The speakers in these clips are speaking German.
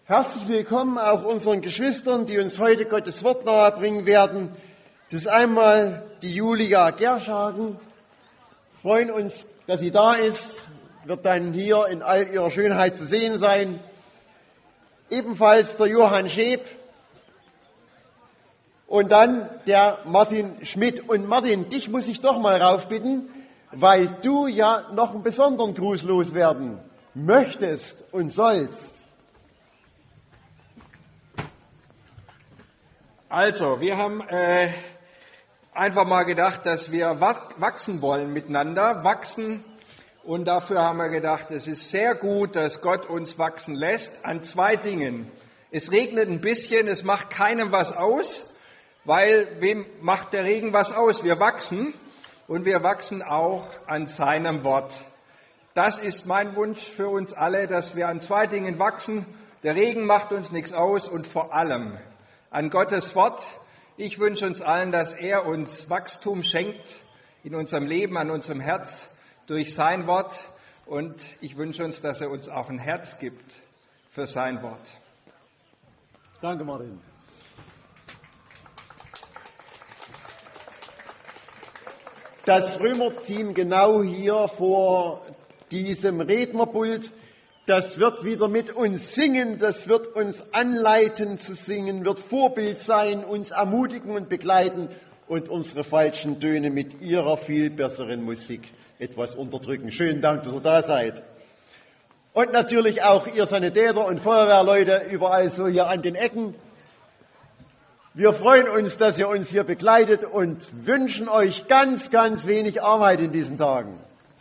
Herzlich willkommen auch unseren Geschwistern, die uns heute Gottes Wort nahebringen werden. Das ist einmal die Julia Gerschagen. Wir freuen uns, dass sie da ist, wird dann hier in all ihrer Schönheit zu sehen sein. Ebenfalls der Johann Schäb und dann der Martin Schmidt. Und Martin, dich muss ich doch mal raufbitten, weil du ja noch einen besonderen Gruß loswerden möchtest und sollst. Also, wir haben einfach mal gedacht, dass wir wachsen wollen miteinander, wachsen. Und dafür haben wir gedacht, es ist sehr gut, dass Gott uns wachsen lässt an zwei Dingen. Es regnet ein bisschen, es macht keinem was aus, weil wem macht der Regen was aus? Wir wachsen und wir wachsen auch an seinem Wort. Das ist mein Wunsch für uns alle, dass wir an zwei Dingen wachsen. Der Regen macht uns nichts aus und vor allem an Gottes Wort. Ich wünsche uns allen, dass er uns Wachstum schenkt in unserem Leben, an unserem Herz durch sein Wort. Und ich wünsche uns, dass er uns auch ein Herz gibt für sein Wort. Danke, Martin. Das Römerteam genau hier vor diesem Rednerpult, das wird wieder mit uns singen, das wird uns anleiten zu singen, wird Vorbild sein, uns ermutigen und begleiten und unsere falschen Töne mit ihrer viel besseren Musik etwas unterdrücken. Schönen Dank, dass ihr da seid. Und natürlich auch ihr Sanitäter und Feuerwehrleute überall so hier an den Ecken. Wir freuen uns, dass ihr uns hier begleitet und wünschen euch ganz, ganz wenig Arbeit in diesen Tagen.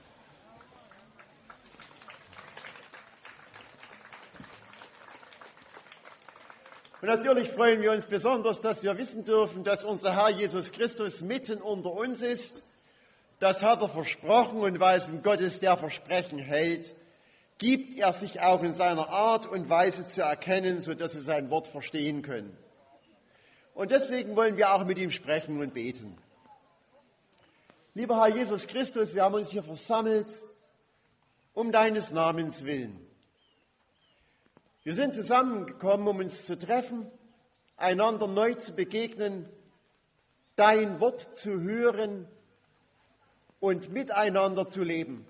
Und natürlich freuen wir uns besonders, dass wir wissen dürfen, dass unser Herr Jesus Christus mitten unter uns ist. Das hat er versprochen und weil es ein Gott ist, der Versprechen hält, gibt er sich auch in seiner Art und Weise zu erkennen, sodass wir sein Wort verstehen können. Und deswegen wollen wir auch mit ihm sprechen und beten. Lieber Herr Jesus Christus, wir haben uns hier versammelt, um deines Namens willen. Wir sind zusammengekommen, um uns zu treffen, einander neu zu begegnen, dein Wort zu hören und miteinander zu leben.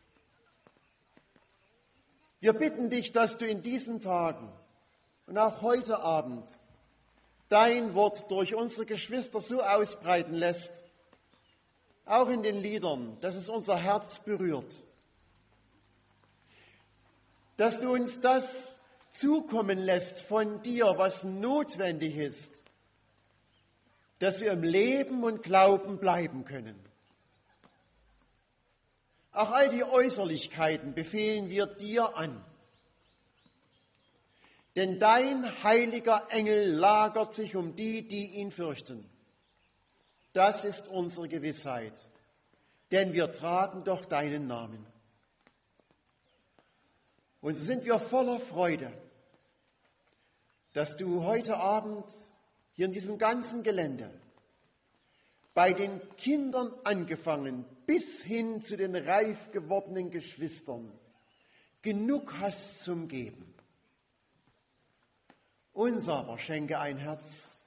Wir bitten dich, dass du in diesen Tagen und auch heute Abend dein Wort durch unsere Geschwister so ausbreiten lässt, auch in den Liedern, dass es unser Herz berührt. Dass du uns das zukommen lässt von dir, was notwendig ist, dass wir im Leben und Glauben bleiben können. Auch all die Äußerlichkeiten befehlen wir dir an. Denn dein heiliger Engel lagert sich um die, die ihn fürchten. Das ist unsere Gewissheit, denn wir tragen doch deinen Namen. Und so sind wir voller Freude, dass du heute Abend hier in diesem ganzen Gelände bei den Kindern angefangen bis hin zu den reif gewordenen Geschwistern genug hast zum Geben. Uns aber schenke ein Herz,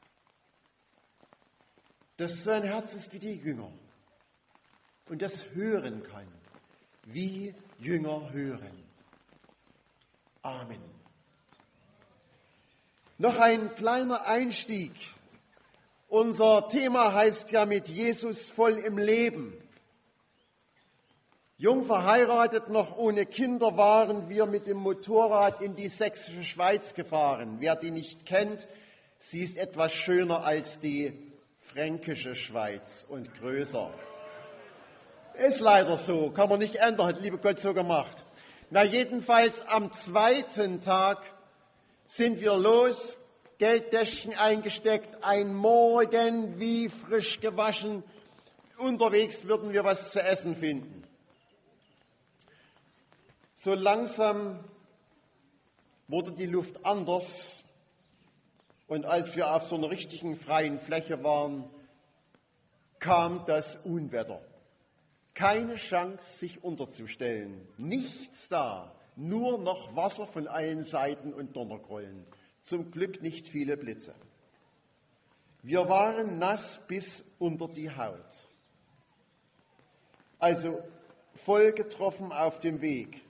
das so ein Herz ist wie die Jünger und das hören kann, wie Jünger hören. Amen. Noch ein kleiner Einstieg. Unser Thema heißt ja mit Jesus voll im Leben. Jung verheiratet, noch ohne Kinder waren wir mit dem Motorrad in die sächsische Schweiz gefahren. Wer die nicht kennt, sie ist etwas schöner als die fränkische Schweiz und größer. Ist leider so, kann man nicht ändern, hat liebe Gott so gemacht. Na jedenfalls am zweiten Tag sind wir los, Geldtäschchen eingesteckt, ein Morgen wie frisch gewaschen. Unterwegs würden wir was zu essen finden. So langsam wurde die Luft anders und als wir auf so einer richtigen freien Fläche waren, kam das Unwetter. Keine Chance, sich unterzustellen. Nichts da. nur noch Wasser von allen Seiten und Donnergrollen. Zum Glück nicht viele Blitze. Wir waren nass bis unter die Haut. Also voll getroffen auf dem Weg.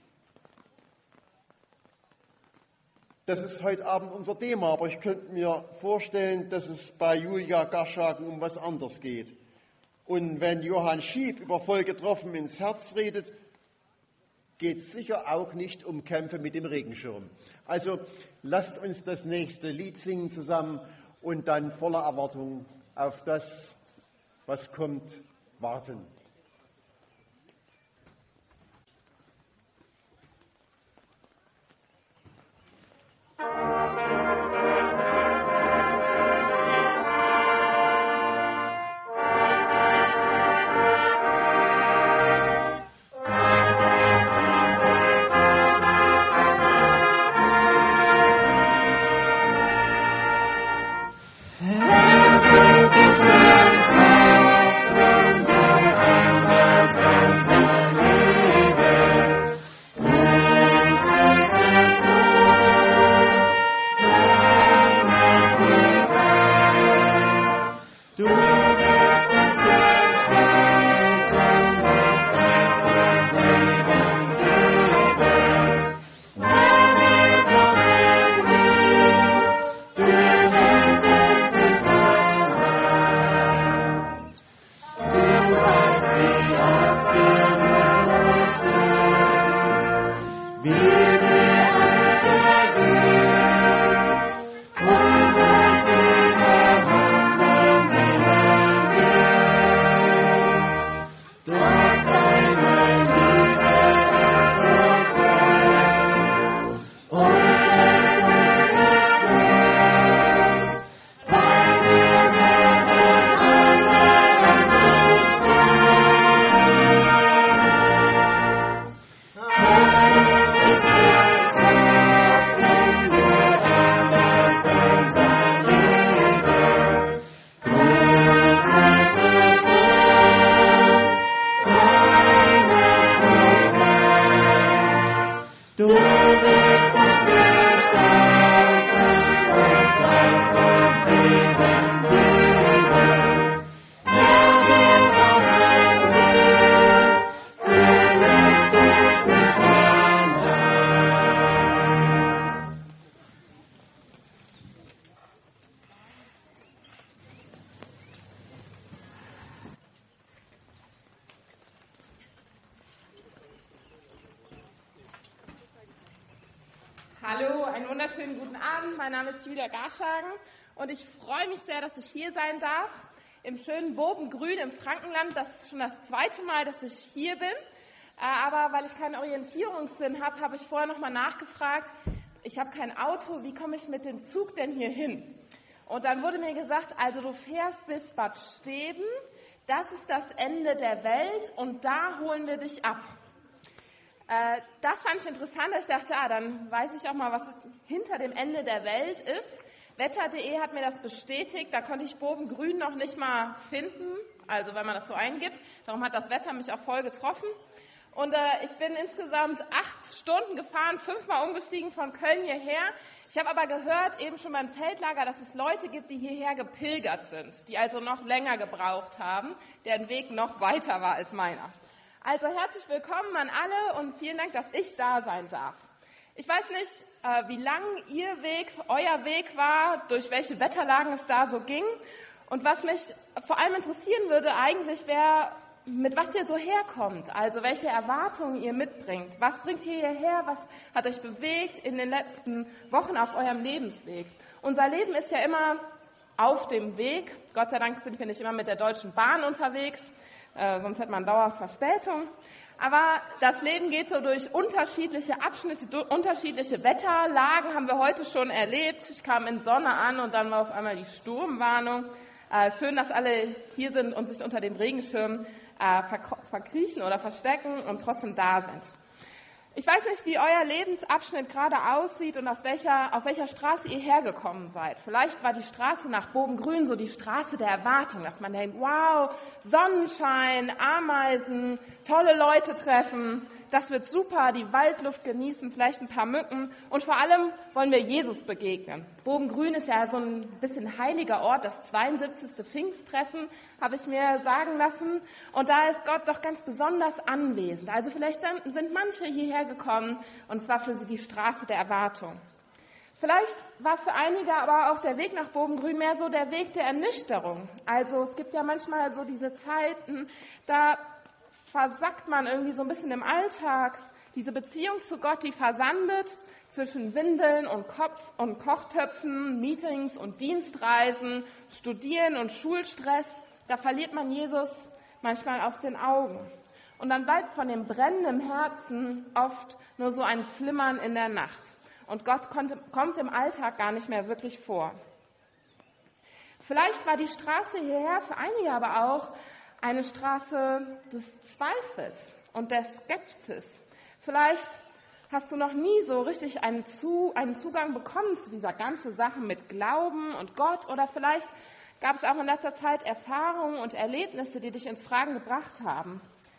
Das ist heute Abend unser Thema, aber ich könnte mir vorstellen, dass es bei Julia Garschagen um was anderes geht. Und wenn Johann Schieb über voll getroffen ins Herz redet, geht es sicher auch nicht um Kämpfe mit dem Regenschirm. Also lasst uns das nächste Lied singen zusammen und dann voller Erwartung auf das, was kommt, warten. Hallo, einen wunderschönen guten Abend. Mein Name ist Julia Garschagen und ich freue mich sehr, dass ich hier sein darf, im schönen Bobengrün im Frankenland. Das ist schon das zweite Mal, dass ich hier bin. Aber weil ich keinen Orientierungssinn habe, habe ich vorher nochmal nachgefragt. Ich habe kein Auto, wie komme ich mit dem Zug denn hier hin? Und dann wurde mir gesagt, also du fährst bis Bad Steben, das ist das Ende der Welt und da holen wir dich ab. Das fand ich interessant. Ich dachte, dann weiß ich auch mal, was hinter dem Ende der Welt ist. Wetter.de hat mir das bestätigt. Da konnte ich Bobengrün noch nicht mal finden, also wenn man das so eingibt. Darum hat das Wetter mich auch voll getroffen. Und ich bin insgesamt 8 Stunden gefahren, 5-mal umgestiegen von Köln hierher. Ich habe aber gehört, eben schon beim Zeltlager, dass es Leute gibt, die hierher gepilgert sind, die also noch länger gebraucht haben, deren Weg noch weiter war als meiner. Also herzlich willkommen an alle und vielen Dank, dass ich da sein darf. Ich weiß nicht, wie lang euer Weg war, durch welche Wetterlagen es da so ging. Und was mich vor allem interessieren würde eigentlich, wäre, mit was ihr so herkommt, also welche Erwartungen ihr mitbringt. Was bringt ihr hierher? Was hat euch bewegt in den letzten Wochen auf eurem Lebensweg? Unser Leben ist ja immer auf dem Weg. Gott sei Dank sind wir nicht immer mit der Deutschen Bahn unterwegs. Sonst hätte man dauerhaft Verspätung. Aber das Leben geht so durch unterschiedliche Abschnitte, unterschiedliche Wetterlagen haben wir heute schon erlebt. Ich kam in Sonne an und dann war auf einmal die Sturmwarnung. Schön, dass alle hier sind und sich unter dem Regenschirm verkriechen oder verstecken und trotzdem da sind. Ich weiß nicht, wie euer Lebensabschnitt gerade aussieht und auf welcher Straße ihr hergekommen seid. Vielleicht war die Straße nach Bobengrün so die Straße der Erwartung, dass man denkt, wow, Sonnenschein, Ameisen, tolle Leute treffen, das wird super, die Waldluft genießen, vielleicht ein paar Mücken und vor allem wollen wir Jesus begegnen. Bobengrün ist ja so ein bisschen heiliger Ort, das 72. Pfingsttreffen, habe ich mir sagen lassen. Und da ist Gott doch ganz besonders anwesend. Also vielleicht sind manche hierher gekommen und es war für sie die Straße der Erwartung. Vielleicht war für einige aber auch der Weg nach Bobengrün mehr so der Weg der Ernüchterung. Also es gibt ja manchmal so diese Zeiten, da versackt man irgendwie so ein bisschen im Alltag. Diese Beziehung zu Gott, die versandet zwischen Windeln und Kochtöpfen, Meetings und Dienstreisen, Studieren und Schulstress. Da verliert man Jesus manchmal aus den Augen. Und dann bleibt von dem Brennen im Herzen oft nur so ein Flimmern in der Nacht. Und Gott kommt im Alltag gar nicht mehr wirklich vor. Vielleicht war die Straße hierher für einige aber auch eine Straße des Zweifels und der Skepsis. Vielleicht hast du noch nie so richtig einen Zugang bekommen zu dieser ganzen Sache mit Glauben und Gott. Oder vielleicht gab es auch in letzter Zeit Erfahrungen und Erlebnisse, die dich ins Fragen gebracht haben.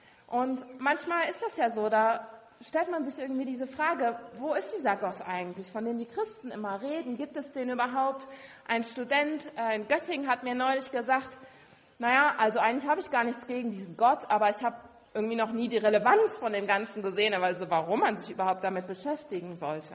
Und manchmal ist das ja so, da stellt man sich irgendwie diese Frage, wo ist dieser Gott eigentlich, von dem die Christen immer reden? Gibt es den überhaupt? Ein Student in Göttingen hat mir neulich gesagt, naja, also eigentlich habe ich gar nichts gegen diesen Gott, aber ich habe irgendwie noch nie die Relevanz von dem Ganzen gesehen, also warum man sich überhaupt damit beschäftigen sollte.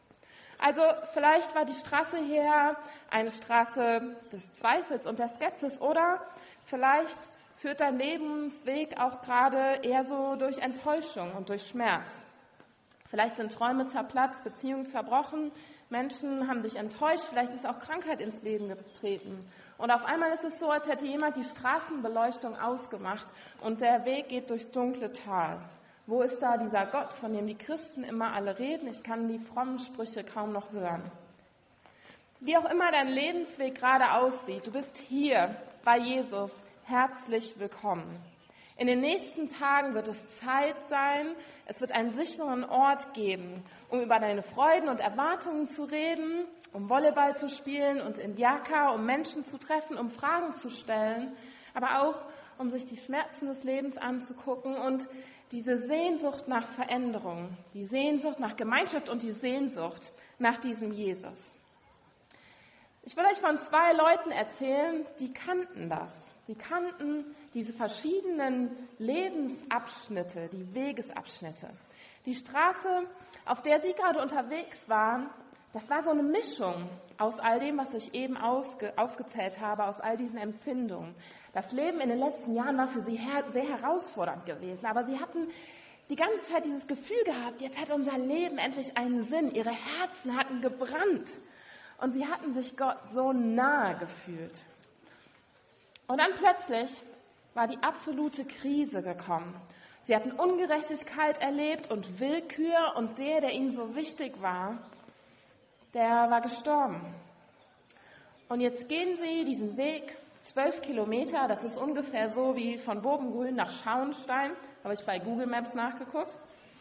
Also vielleicht war die Straße hierher eine Straße des Zweifels und der Skepsis oder vielleicht führt dein Lebensweg auch gerade eher so durch Enttäuschung und durch Schmerz. Vielleicht sind Träume zerplatzt, Beziehungen zerbrochen, Menschen haben dich enttäuscht, vielleicht ist auch Krankheit ins Leben getreten. Und auf einmal ist es so, als hätte jemand die Straßenbeleuchtung ausgemacht und der Weg geht durchs dunkle Tal. Wo ist da dieser Gott, von dem die Christen immer alle reden? Ich kann die frommen Sprüche kaum noch hören. Wie auch immer dein Lebensweg gerade aussieht, du bist hier bei Jesus. Herzlich willkommen. In den nächsten Tagen wird es Zeit sein, es wird einen sicheren Ort geben, um über deine Freuden und Erwartungen zu reden, um Volleyball zu spielen und in Jaka, um Menschen zu treffen, um Fragen zu stellen, aber auch um sich die Schmerzen des Lebens anzugucken und diese Sehnsucht nach Veränderung, die Sehnsucht nach Gemeinschaft und die Sehnsucht nach diesem Jesus. Ich will euch von 2 Leuten erzählen, die kannten das. Sie kannten diese verschiedenen Lebensabschnitte, die Wegesabschnitte. Die Straße, auf der sie gerade unterwegs waren, das war so eine Mischung aus all dem, was ich eben aufgezählt habe, aus all diesen Empfindungen. Das Leben in den letzten Jahren war für sie sehr herausfordernd gewesen, aber sie hatten die ganze Zeit dieses Gefühl gehabt, jetzt hat unser Leben endlich einen Sinn. Ihre Herzen hatten gebrannt und sie hatten sich Gott so nahe gefühlt. Und dann plötzlich war die absolute Krise gekommen. Sie hatten Ungerechtigkeit erlebt und Willkür und der ihnen so wichtig war, der war gestorben. Und jetzt gehen sie diesen Weg 12 Kilometer, das ist ungefähr so wie von Bobengrün nach Schauenstein, habe ich bei Google Maps nachgeguckt.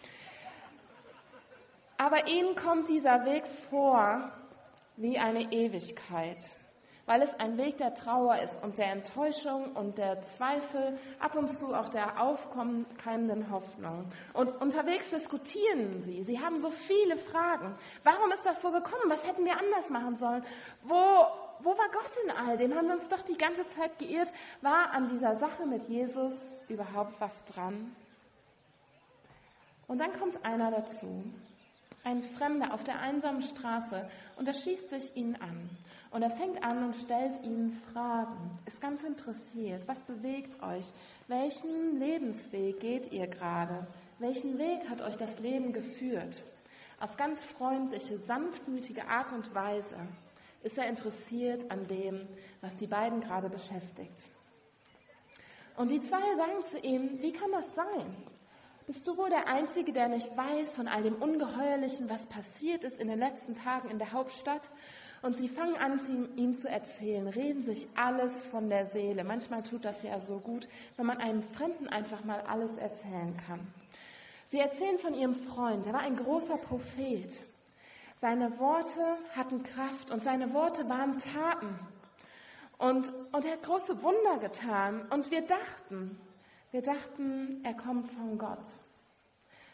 Aber ihnen kommt dieser Weg vor wie eine Ewigkeit, weil es ein Weg der Trauer ist und der Enttäuschung und der Zweifel, ab und zu auch der aufkommenden Hoffnung. Und unterwegs diskutieren sie haben so viele Fragen. Warum ist das so gekommen? Was hätten wir anders machen sollen? Wo war Gott in all dem? Haben wir uns doch die ganze Zeit geirrt? War an dieser Sache mit Jesus überhaupt was dran? Und dann kommt einer dazu, ein Fremder auf der einsamen Straße, und er schließt sich ihnen an. Und er fängt an und stellt ihnen Fragen, ist ganz interessiert. Was bewegt euch? Welchen Lebensweg geht ihr gerade? Welchen Weg hat euch das Leben geführt? Auf ganz freundliche, sanftmütige Art und Weise ist er interessiert an dem, was die beiden gerade beschäftigt. Und die 2 sagen zu ihm, wie kann das sein? Bist du wohl der Einzige, der nicht weiß von all dem Ungeheuerlichen, was passiert ist in den letzten Tagen in der Hauptstadt? Und sie fangen an, ihm zu erzählen, reden sich alles von der Seele. Manchmal tut das ja so gut, wenn man einem Fremden einfach mal alles erzählen kann. Sie erzählen von ihrem Freund, er war ein großer Prophet. Seine Worte hatten Kraft und seine Worte waren Taten. Und er hat große Wunder getan. Und wir dachten, er kommt von Gott.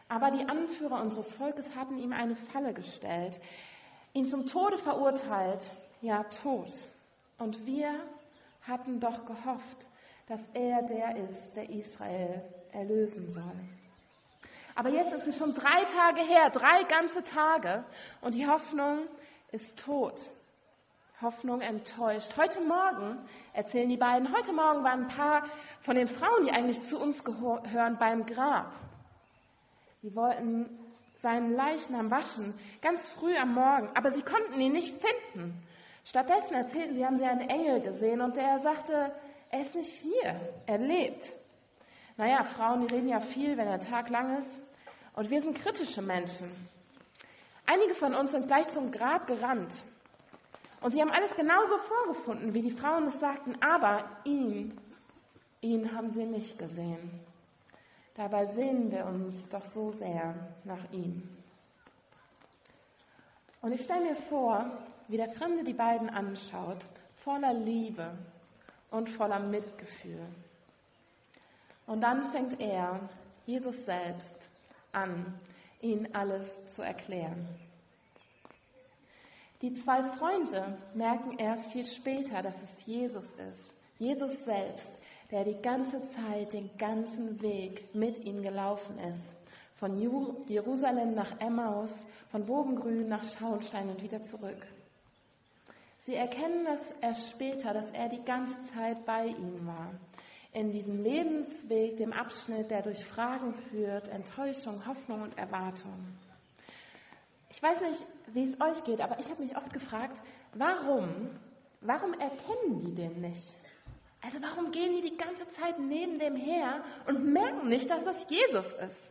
Aber die Anführer unseres Volkes hatten ihm eine Falle gestellt, ihn zum Tode verurteilt, ja Tod. Und wir hatten doch gehofft, dass er der ist, der Israel erlösen soll. Aber jetzt ist es schon 3 Tage her, 3 ganze Tage, und die Hoffnung ist tot. Hoffnung enttäuscht. Heute Morgen, erzählen die beiden, heute Morgen waren ein paar von den Frauen, die eigentlich zu uns gehören, beim Grab. Die wollten seinen Leichnam waschen, ganz früh am Morgen, aber sie konnten ihn nicht finden. Stattdessen erzählten sie, haben sie einen Engel gesehen und der sagte, er ist nicht hier, er lebt. Naja, Frauen, die reden ja viel, wenn der Tag lang ist. Und wir sind kritische Menschen. Einige von uns sind gleich zum Grab gerannt. Und sie haben alles genauso vorgefunden, wie die Frauen es sagten, aber ihn haben sie nicht gesehen. Dabei sehnen wir uns doch so sehr nach ihm. Und ich stelle mir vor, wie der Fremde die beiden anschaut, voller Liebe und voller Mitgefühl. Und dann fängt er, Jesus selbst, an, ihnen alles zu erklären. Die 2 Freunde merken erst viel später, dass es Jesus ist. Jesus selbst, der die ganze Zeit, den ganzen Weg mit ihnen gelaufen ist. Von Jerusalem nach Emmaus, von Bogengrün nach Schauenstein und wieder zurück. Sie erkennen das erst später, dass er die ganze Zeit bei ihnen war. In diesem Lebensweg, dem Abschnitt, der durch Fragen führt, Enttäuschung, Hoffnung und Erwartung. Ich weiß nicht, wie es euch geht, aber ich habe mich oft gefragt, warum erkennen die den nicht? Also warum gehen die ganze Zeit neben dem her und merken nicht, dass das Jesus ist?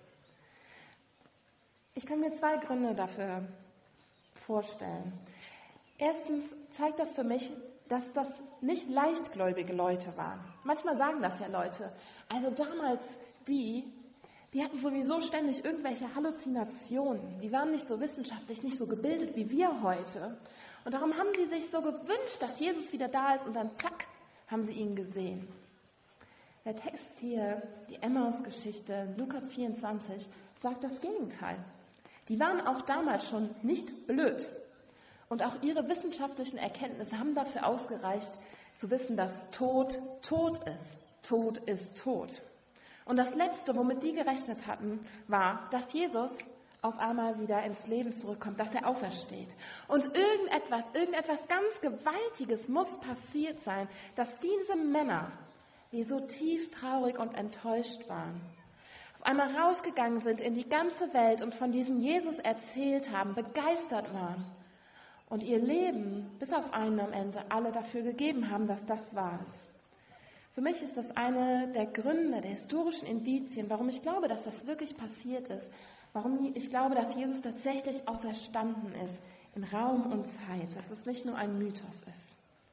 Ich kann mir 2 Gründe dafür vorstellen. Erstens zeigt das für mich, dass das nicht leichtgläubige Leute waren. Manchmal sagen das ja Leute. Also damals die hatten sowieso ständig irgendwelche Halluzinationen. Die waren nicht so wissenschaftlich, nicht so gebildet wie wir heute. Und darum haben sie sich so gewünscht, dass Jesus wieder da ist und dann zack, haben sie ihn gesehen. Der Text hier, die Emmaus-Geschichte, Lukas 24, sagt das Gegenteil. Die waren auch damals schon nicht blöd. Und auch ihre wissenschaftlichen Erkenntnisse haben dafür ausgereicht, zu wissen, dass Tod tot ist. Tod ist tot. Und das Letzte, womit die gerechnet hatten, war, dass Jesus auf einmal wieder ins Leben zurückkommt, dass er aufersteht. Und irgendetwas ganz Gewaltiges muss passiert sein, dass diese Männer, die so tief traurig und enttäuscht waren, auf einmal rausgegangen sind in die ganze Welt und von diesem Jesus erzählt haben, begeistert waren und ihr Leben bis auf einen am Ende alle dafür gegeben haben, dass das wahr ist. Für mich ist das eine der Gründe, der historischen Indizien, warum ich glaube, dass das wirklich passiert ist, warum ich glaube, dass Jesus tatsächlich auferstanden ist in Raum und Zeit, dass es nicht nur ein Mythos ist.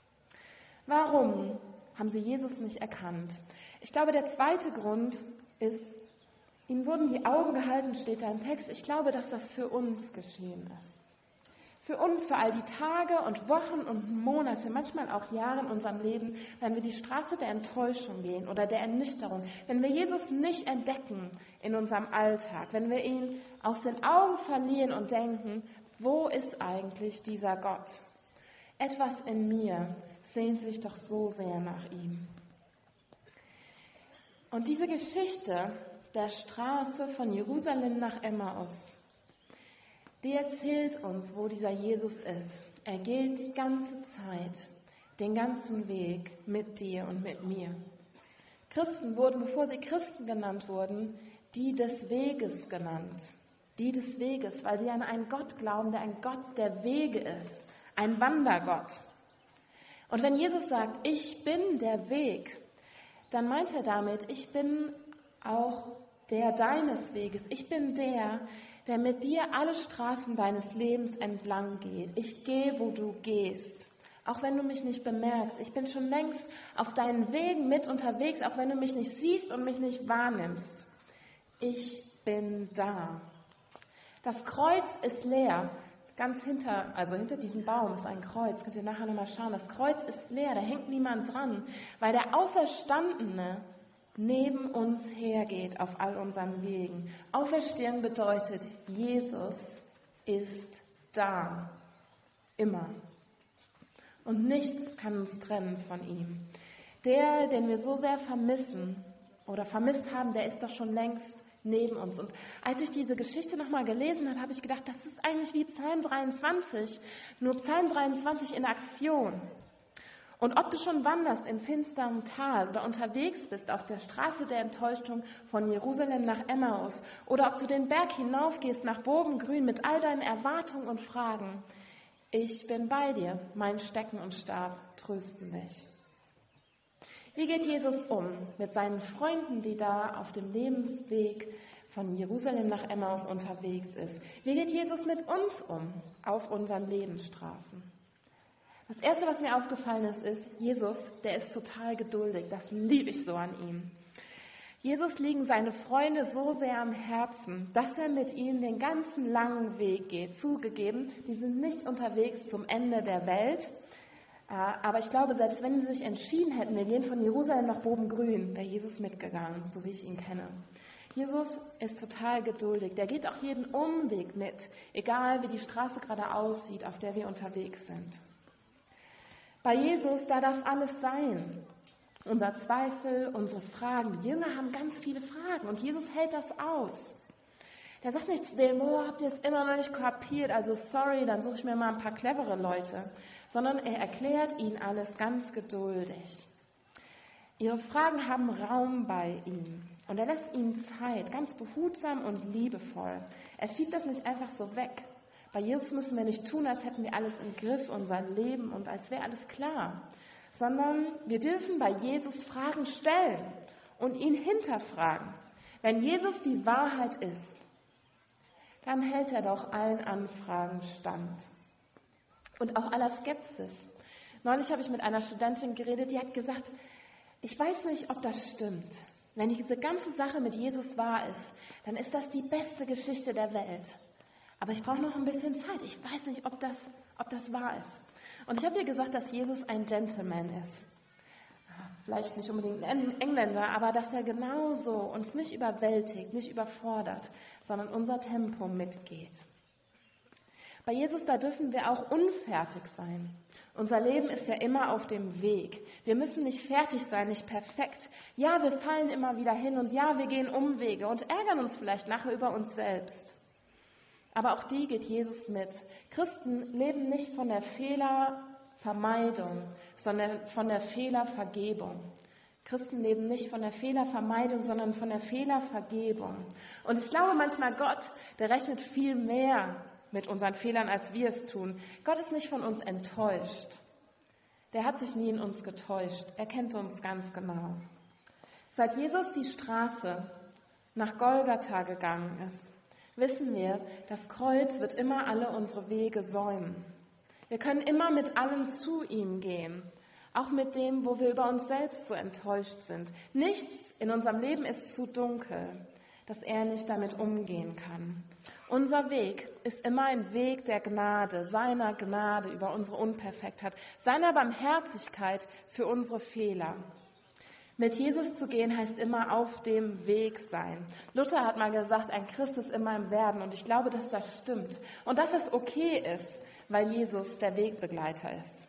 Warum haben sie Jesus nicht erkannt? Ich glaube, der zweite Grund ist, ihnen wurden die Augen gehalten, steht da im Text. Ich glaube, dass das für uns geschehen ist. Für uns, für all die Tage und Wochen und Monate, manchmal auch Jahre in unserem Leben, wenn wir die Straße der Enttäuschung gehen oder der Ernüchterung, wenn wir Jesus nicht entdecken in unserem Alltag, wenn wir ihn aus den Augen verlieren und denken, wo ist eigentlich dieser Gott? Etwas in mir sehnt sich doch so sehr nach ihm. Und diese Geschichte der Straße von Jerusalem nach Emmaus, die erzählt uns, wo dieser Jesus ist. Er geht die ganze Zeit, den ganzen Weg mit dir und mit mir. Christen wurden, bevor sie Christen genannt wurden, die des Weges genannt. Die des Weges, weil sie an einen Gott glauben, der ein Gott der Wege ist, ein Wandergott. Und wenn Jesus sagt, ich bin der Weg, dann meint er damit, ich bin auch der deines Weges. Ich bin der mit dir alle Straßen deines Lebens entlang geht. Ich gehe, wo du gehst, auch wenn du mich nicht bemerkst. Ich bin schon längst auf deinen Wegen mit unterwegs, auch wenn du mich nicht siehst und mich nicht wahrnimmst. Ich bin da. Das Kreuz ist leer. Ganz hinter diesem Baum ist ein Kreuz. Könnt ihr nachher nochmal schauen. Das Kreuz ist leer, da hängt niemand dran, weil der Auferstandene neben uns hergeht auf all unseren Wegen. Auferstehen bedeutet, Jesus ist da. Immer. Und nichts kann uns trennen von ihm. Der, den wir so sehr vermissen oder vermisst haben, der ist doch schon längst neben uns. Und als ich diese Geschichte nochmal gelesen habe, habe ich gedacht, das ist eigentlich wie Psalm 23, nur Psalm 23 in Aktion. Und ob du schon wanderst im finsteren Tal oder unterwegs bist auf der Straße der Enttäuschung von Jerusalem nach Emmaus oder ob du den Berg hinaufgehst nach Bogengrün mit all deinen Erwartungen und Fragen, ich bin bei dir, mein Stecken und Stab trösten dich. Wie geht Jesus um mit seinen Freunden, die da auf dem Lebensweg von Jerusalem nach Emmaus unterwegs ist? Wie geht Jesus mit uns um auf unseren Lebensstraßen? Das Erste, was mir aufgefallen ist, Jesus, der ist total geduldig. Das liebe ich so an ihm. Jesus liegen seine Freunde so sehr am Herzen, dass er mit ihnen den ganzen langen Weg geht. Zugegeben, die sind nicht unterwegs zum Ende der Welt. Aber ich glaube, selbst wenn sie sich entschieden hätten, wir gehen von Jerusalem nach Bogengrün, wäre Jesus mitgegangen, so wie ich ihn kenne. Jesus ist total geduldig. Der geht auch jeden Umweg mit, egal wie die Straße gerade aussieht, auf der wir unterwegs sind. Bei Jesus, da darf alles sein. Unser Zweifel, unsere Fragen. Die Jünger haben ganz viele Fragen und Jesus hält das aus. Der sagt nicht zu denen, habt ihr es immer noch nicht kapiert, also sorry, dann suche ich mir mal ein paar clevere Leute. Sondern er erklärt ihnen alles ganz geduldig. Ihre Fragen haben Raum bei ihm und er lässt ihnen Zeit, ganz behutsam und liebevoll. Er schiebt das nicht einfach so weg. Bei Jesus müssen wir nicht tun, als hätten wir alles im Griff, unser Leben und als wäre alles klar. Sondern wir dürfen bei Jesus Fragen stellen und ihn hinterfragen. Wenn Jesus die Wahrheit ist, dann hält er doch allen Anfragen stand. Und auch aller Skepsis. Neulich habe ich mit einer Studentin geredet, die hat gesagt, ich weiß nicht, ob das stimmt. Wenn diese ganze Sache mit Jesus wahr ist, dann ist das die beste Geschichte der Welt. Aber ich brauche noch ein bisschen Zeit. Ich weiß nicht, ob das wahr ist. Und ich habe ihr gesagt, dass Jesus ein Gentleman ist. Vielleicht nicht unbedingt ein Engländer, aber dass er genauso uns nicht überwältigt, nicht überfordert, sondern unser Tempo mitgeht. Bei Jesus, da dürfen wir auch unfertig sein. Unser Leben ist ja immer auf dem Weg. Wir müssen nicht fertig sein, nicht perfekt. Ja, wir fallen immer wieder hin und ja, wir gehen Umwege und ärgern uns vielleicht nachher über uns selbst. Aber auch die geht Jesus mit. Christen leben nicht von der Fehlervermeidung, sondern von der Fehlervergebung. Christen leben nicht von der Fehlervermeidung, sondern von der Fehlervergebung. Und ich glaube manchmal, Gott, der rechnet viel mehr mit unseren Fehlern, als wir es tun. Gott ist nicht von uns enttäuscht. Der hat sich nie in uns getäuscht. Er kennt uns ganz genau. Seit Jesus die Straße nach Golgatha gegangen ist, wissen wir, das Kreuz wird immer alle unsere Wege säumen. Wir können immer mit allem zu ihm gehen, auch mit dem, wo wir über uns selbst so enttäuscht sind. Nichts in unserem Leben ist zu dunkel, dass er nicht damit umgehen kann. Unser Weg ist immer ein Weg der Gnade, seiner Gnade über unsere Unperfektheit, seiner Barmherzigkeit für unsere Fehler. Mit Jesus zu gehen heißt immer auf dem Weg sein. Luther hat mal gesagt, ein Christ ist immer im Werden und ich glaube, dass das stimmt. Und dass es okay ist, weil Jesus der Wegbegleiter ist.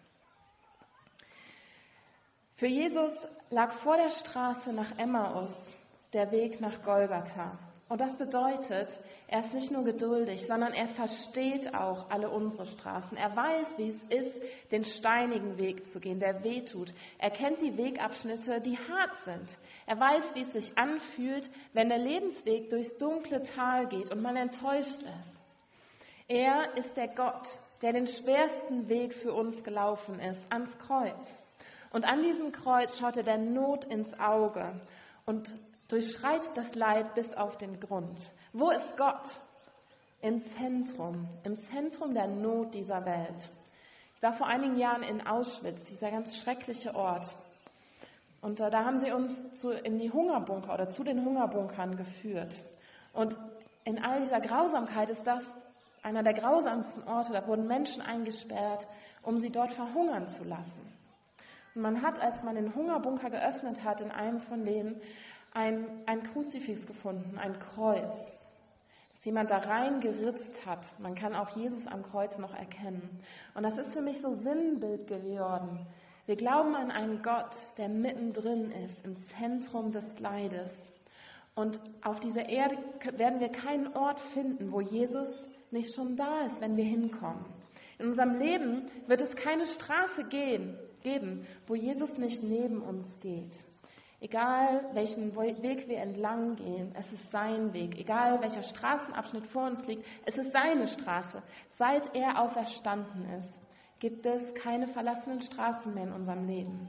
Für Jesus lag vor der Straße nach Emmaus der Weg nach Golgatha. Und das bedeutet, er ist nicht nur geduldig, sondern er versteht auch alle unsere Straßen. Er weiß, wie es ist, den steinigen Weg zu gehen, der wehtut. Er kennt die Wegabschnitte, die hart sind. Er weiß, wie es sich anfühlt, wenn der Lebensweg durchs dunkle Tal geht und man enttäuscht ist. Er ist der Gott, der den schwersten Weg für uns gelaufen ist, ans Kreuz. Und an diesem Kreuz schaut er der Not ins Auge und durchschreit das Leid bis auf den Grund. Wo ist Gott? Im Zentrum der Not dieser Welt. Ich war vor einigen Jahren in Auschwitz, dieser ganz schreckliche Ort. Und da haben sie uns zu den Hungerbunkern geführt. Und in all dieser Grausamkeit ist das einer der grausamsten Orte. Da wurden Menschen eingesperrt, um sie dort verhungern zu lassen. Und man hat, als man den Hungerbunker geöffnet hat, in einem von denen, ein Kruzifix gefunden, ein Kreuz, das jemand da reingeritzt hat. Man kann auch Jesus am Kreuz noch erkennen. Und das ist für mich so Sinnbild geworden. Wir glauben an einen Gott, der mittendrin ist, im Zentrum des Leides. Und auf dieser Erde werden wir keinen Ort finden, wo Jesus nicht schon da ist, wenn wir hinkommen. In unserem Leben wird es keine Straße geben, wo Jesus nicht neben uns geht. Egal, welchen Weg wir entlang gehen, es ist sein Weg. Egal, welcher Straßenabschnitt vor uns liegt, es ist seine Straße. Seit er auferstanden ist, gibt es keine verlassenen Straßen mehr in unserem Leben.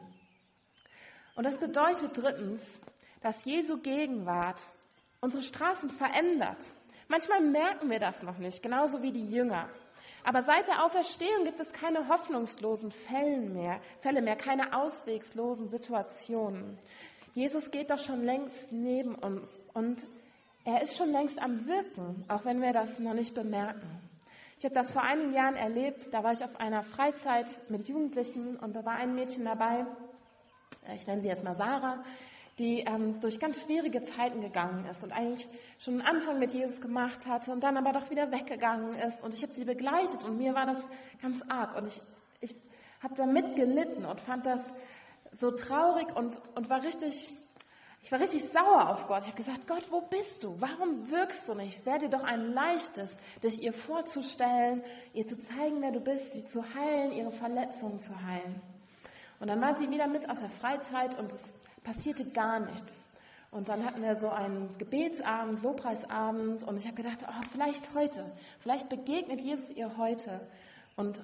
Und das bedeutet drittens, dass Jesu Gegenwart unsere Straßen verändert. Manchmal merken wir das noch nicht, genauso wie die Jünger. Aber seit der Auferstehung gibt es keine hoffnungslosen Fälle mehr, keine ausweglosen Situationen. Jesus geht doch schon längst neben uns und er ist schon längst am Wirken, auch wenn wir das noch nicht bemerken. Ich habe das vor einigen Jahren erlebt, da war ich auf einer Freizeit mit Jugendlichen und da war ein Mädchen dabei, ich nenne sie jetzt mal Sarah, die durch ganz schwierige Zeiten gegangen ist und eigentlich schon einen Anfang mit Jesus gemacht hatte und dann aber doch wieder weggegangen ist. Und ich habe sie begleitet und mir war das ganz arg. Und ich habe da mitgelitten und fand das so traurig und war richtig sauer auf Gott. Ich habe gesagt, Gott, wo bist du? Warum wirkst du nicht? Wäre dir doch ein leichtes, dich ihr vorzustellen, ihr zu zeigen, wer du bist, sie zu heilen, ihre Verletzungen zu heilen. Und dann war sie wieder mit auf der Freizeit und es passierte gar nichts. Und dann hatten wir so einen Gebetsabend, Lobpreisabend und ich habe gedacht, vielleicht heute, vielleicht begegnet Jesus ihr heute und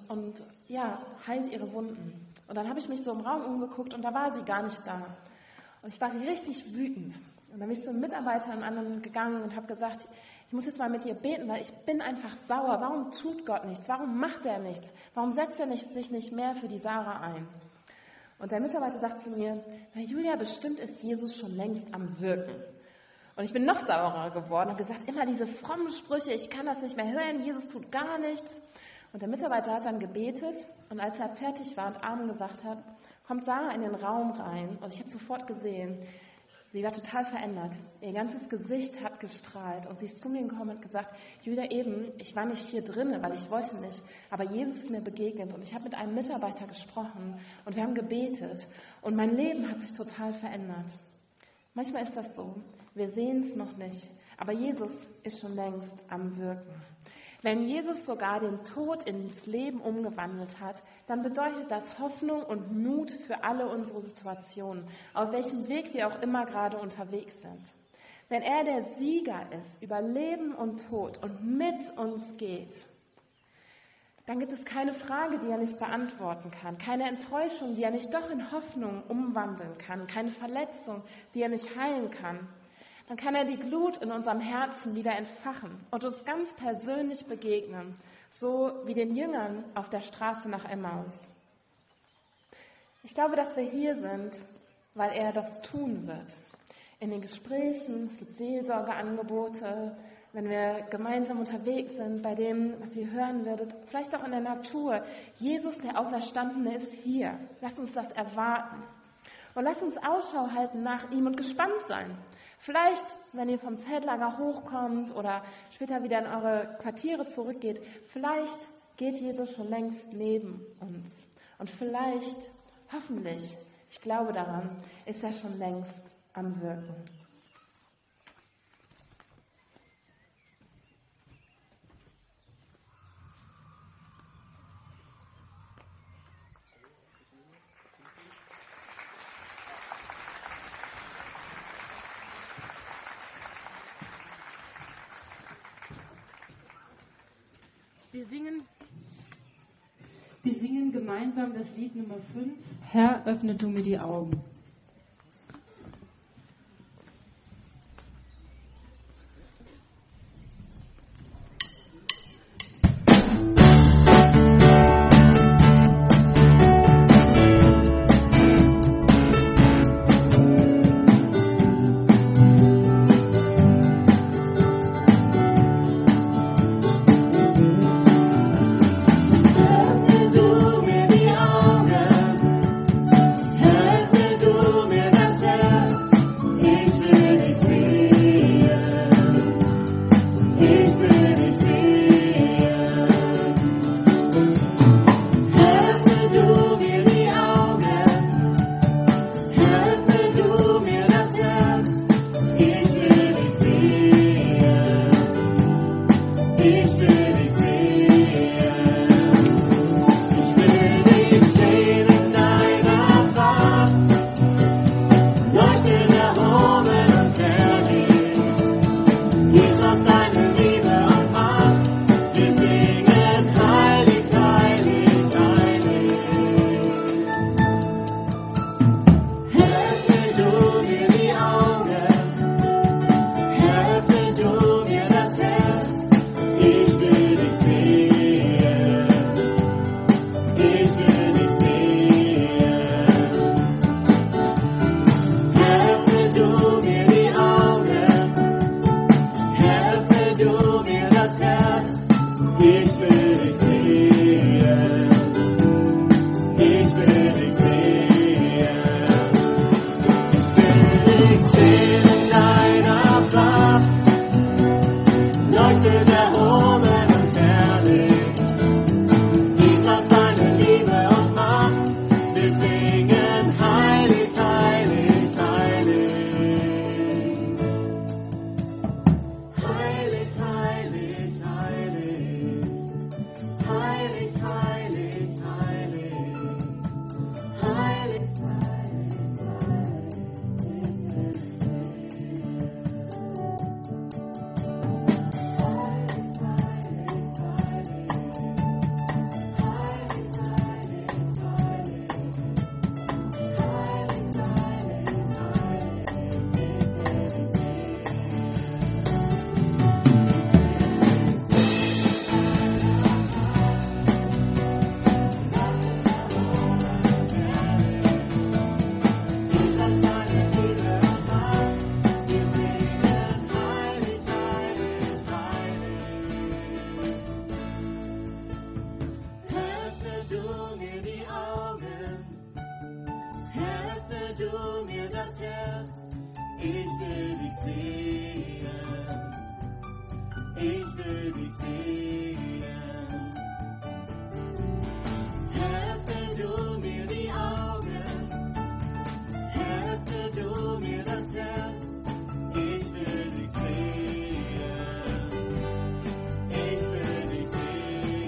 heilt ihre Wunden. Und dann habe ich mich so im Raum umgeguckt und da war sie gar nicht da. Und ich war richtig wütend. Und dann bin ich zum Mitarbeiter im anderen gegangen und habe gesagt, ich muss jetzt mal mit ihr beten, weil ich bin einfach sauer. Warum tut Gott nichts? Warum macht er nichts? Warum setzt er sich nicht mehr für die Sarah ein? Und der Mitarbeiter sagt zu mir, Julia, bestimmt ist Jesus schon längst am Wirken. Und ich bin noch saurer geworden und gesagt, immer diese frommen Sprüche, ich kann das nicht mehr hören, Jesus tut gar nichts. Und der Mitarbeiter hat dann gebetet und als er fertig war und Amen gesagt hat, kommt Sarah in den Raum rein und ich habe sofort gesehen, sie war total verändert. Ihr ganzes Gesicht hat gestrahlt und sie ist zu mir gekommen und gesagt, Julia, ich war nicht hier drin, weil ich wollte nicht, aber Jesus ist mir begegnet und ich habe mit einem Mitarbeiter gesprochen und wir haben gebetet und mein Leben hat sich total verändert. Manchmal ist das so, wir sehen es noch nicht, aber Jesus ist schon längst am Wirken. Wenn Jesus sogar den Tod ins Leben umgewandelt hat, dann bedeutet das Hoffnung und Mut für alle unsere Situationen, auf welchem Weg wir auch immer gerade unterwegs sind. Wenn er der Sieger ist über Leben und Tod und mit uns geht, dann gibt es keine Frage, die er nicht beantworten kann, keine Enttäuschung, die er nicht doch in Hoffnung umwandeln kann, keine Verletzung, die er nicht heilen kann. Dann kann er die Glut in unserem Herzen wieder entfachen und uns ganz persönlich begegnen, so wie den Jüngern auf der Straße nach Emmaus. Ich glaube, dass wir hier sind, weil er das tun wird. In den Gesprächen, es gibt Seelsorgeangebote, wenn wir gemeinsam unterwegs sind, bei dem, was ihr hören werdet, vielleicht auch in der Natur. Jesus, der Auferstandene, ist hier. Lasst uns das erwarten. Und lasst uns Ausschau halten nach ihm und gespannt sein. Vielleicht, wenn ihr vom Zeltlager hochkommt oder später wieder in eure Quartiere zurückgeht, vielleicht geht Jesus schon längst neben uns. Und vielleicht, hoffentlich, ich glaube daran, ist er schon längst am Wirken. Wir singen gemeinsam das Lied Nummer 5, Herr, öffne du mir die Augen. Öffne du du mir die Augen, öffne du mir das Herz, ich will dich sehen, ich will dich sehen. Öffne du mir die Augen, öffne du mir das Herz, ich will dich sehen, ich will dich sehen.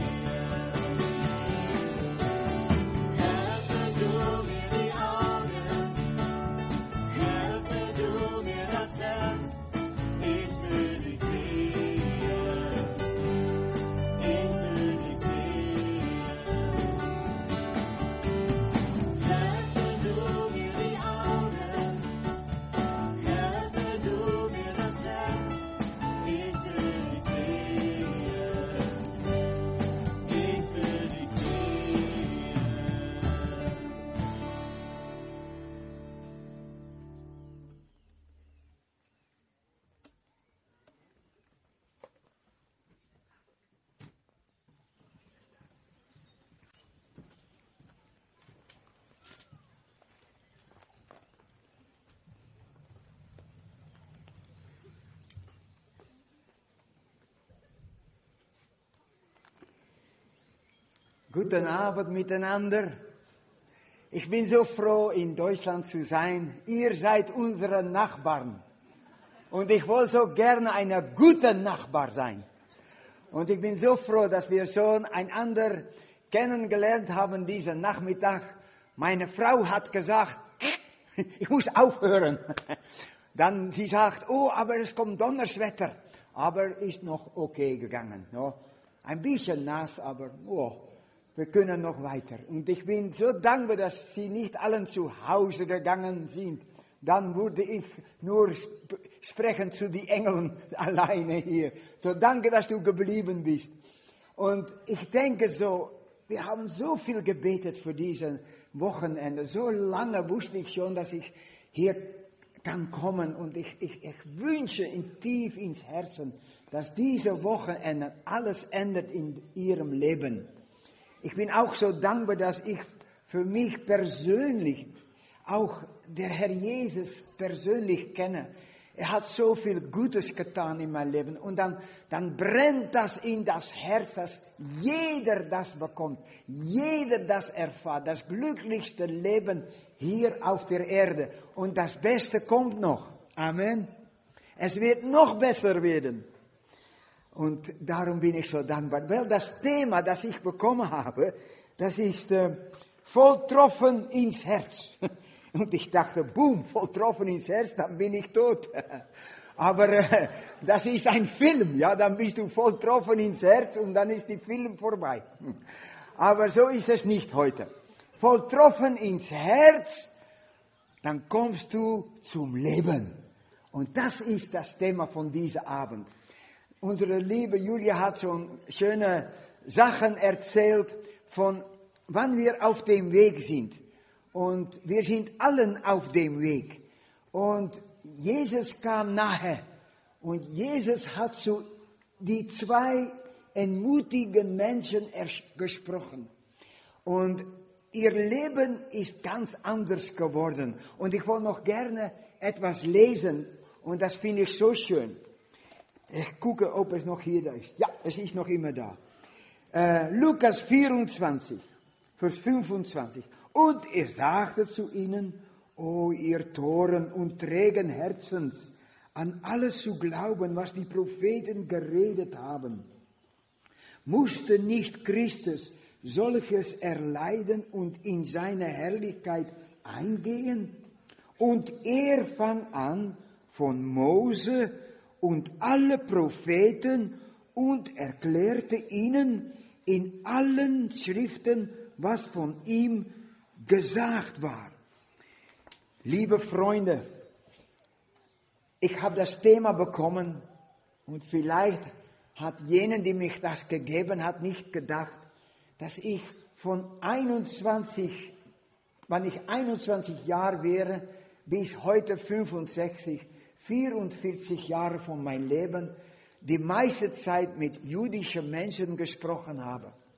Öffne du mir die Augen, öffne du mir das Herz, ich will dich sehen, ich will dich sehen. Öffne du mir die Augen, öffne du mir das Herz, ich will dich sehen, ich will dich sehen. Guten Abend miteinander. Ich bin so froh, in Deutschland zu sein. Ihr seid unsere Nachbarn. Und ich will so gerne ein guter Nachbar sein. Und ich bin so froh, dass wir schon einander kennengelernt haben diesen Nachmittag. Meine Frau hat gesagt, ich muss aufhören. Dann sie sagt, oh, aber es kommt Donnerswetter. Aber ist noch okay gegangen. No? Ein bisschen nass, aber wir können noch weiter. Und ich bin so dankbar, dass Sie nicht allen zu Hause gegangen sind. Dann würde ich nur sprechen zu den Engeln alleine hier. So danke, dass du geblieben bist. Und ich denke so, wir haben so viel gebetet für diesen Wochenende. So lange wusste ich schon, dass ich hier kann kommen. Und ich wünsche tief ins Herzen, dass diese Wochenende alles ändert in Ihrem Leben. Ich bin auch so dankbar, dass ich für mich persönlich auch der Herr Jesus persönlich kenne. Er hat so viel Gutes getan in meinem Leben. Und dann brennt das in das Herz, dass jeder das bekommt. Jeder das erfahrt. Das glücklichste Leben hier auf der Erde. Und das Beste kommt noch. Amen. Es wird noch besser werden. Und darum bin ich so dankbar. Weil das Thema, das ich bekommen habe, das ist volltroffen ins Herz. Und ich dachte, boom, volltroffen ins Herz, dann bin ich tot. Aber das ist ein Film, ja, dann bist du volltroffen ins Herz und dann ist der Film vorbei. Aber so ist es nicht heute. Volltroffen ins Herz, dann kommst du zum Leben. Und das ist das Thema von diesem Abend. Unsere liebe Julia hat schon schöne Sachen erzählt, von wann wir auf dem Weg sind. Und wir sind allen auf dem Weg. Und Jesus kam nahe. Und Jesus hat zu die zwei entmutigen Menschen gesprochen. Und ihr Leben ist ganz anders geworden. Und ich wollte noch gerne etwas lesen. Und das finde ich so schön. Ich gucke, ob es noch hier da ist. Ja, es ist noch immer da. Lukas 24, Vers 25. Und er sagte zu ihnen, o ihr Toren und trägen Herzens, an alles zu glauben, was die Propheten geredet haben. Musste nicht Christus solches erleiden und in seine Herrlichkeit eingehen? Und er fang an von Mose und alle Propheten und erklärte ihnen in allen Schriften, was von ihm gesagt war. Liebe Freunde, ich habe das Thema bekommen und vielleicht hat jenen, die mich das gegeben hat, nicht gedacht, dass ich von 21, wenn ich 21 Jahre wäre, bis heute 65, 44 Jahre von meinem Leben, die meiste Zeit mit jüdischen Menschen gesprochen habe.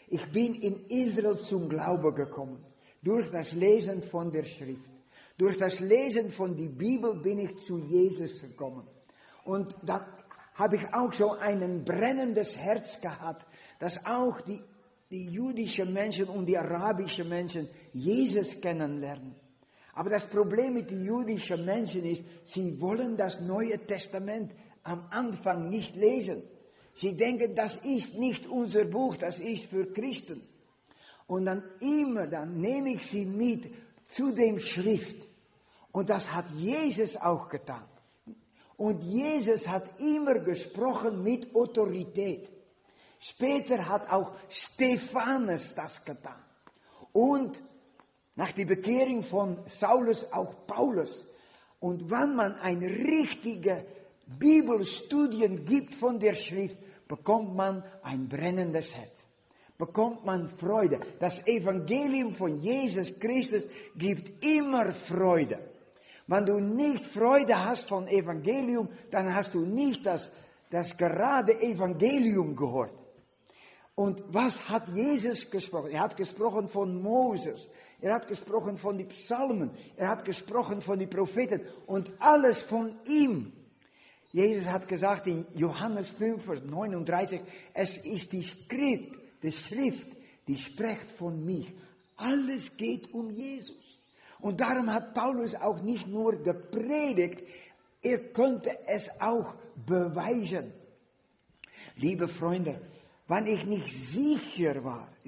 Ich bin in Israel zum Glauben gekommen, durch das Lesen von der Schrift. Durch das Lesen von der Bibel bin ich zu Jesus gekommen. Und da habe ich auch so ein brennendes Herz gehabt, dass auch die jüdischen Menschen und die arabischen Menschen Jesus kennenlernen. Aber das Problem mit den jüdischen Menschen ist, sie wollen das Neue Testament am Anfang nicht lesen. Sie denken, das ist nicht unser Buch, das ist für Christen. Und dann nehme ich sie mit zu dem Schrift. Und das hat Jesus auch getan. Und Jesus hat immer gesprochen mit Autorität. Später hat auch Stephanus das getan. Und nach der Bekehrung von Saulus auch Paulus. Und wenn man ein richtiges Bibelstudien gibt von der Schrift, bekommt man ein brennendes Herz. Bekommt man Freude. Das Evangelium von Jesus Christus gibt immer Freude. Wenn du nicht Freude hast vom Evangelium, dann hast du nicht das gerade Evangelium gehört. Und was hat Jesus gesprochen? Er hat gesprochen von Moses. Er hat gesprochen von den Psalmen. Er hat gesprochen von den Propheten. Und alles von ihm. Jesus hat gesagt in Johannes 5, Vers 39, es ist die Schrift, die spricht von mir. Alles geht um Jesus. Und darum hat Paulus auch nicht nur gepredigt, er konnte es auch beweisen. Liebe Freunde, wenn ich nicht sicher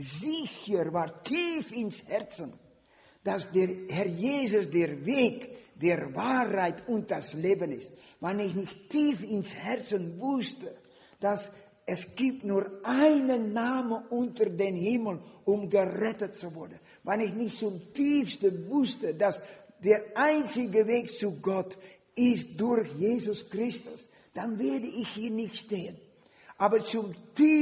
war, tief ins Herzen, dass der Herr Jesus der Weg, der Wahrheit und das Leben ist, wenn ich nicht tief ins Herzen wusste, dass es gibt nur einen Namen unter den Himmel, um gerettet zu werden. Wenn ich nicht zum tiefsten wusste, dass der einzige Weg zu Gott ist durch Jesus Christus, dann werde ich hier nicht stehen. Aber zum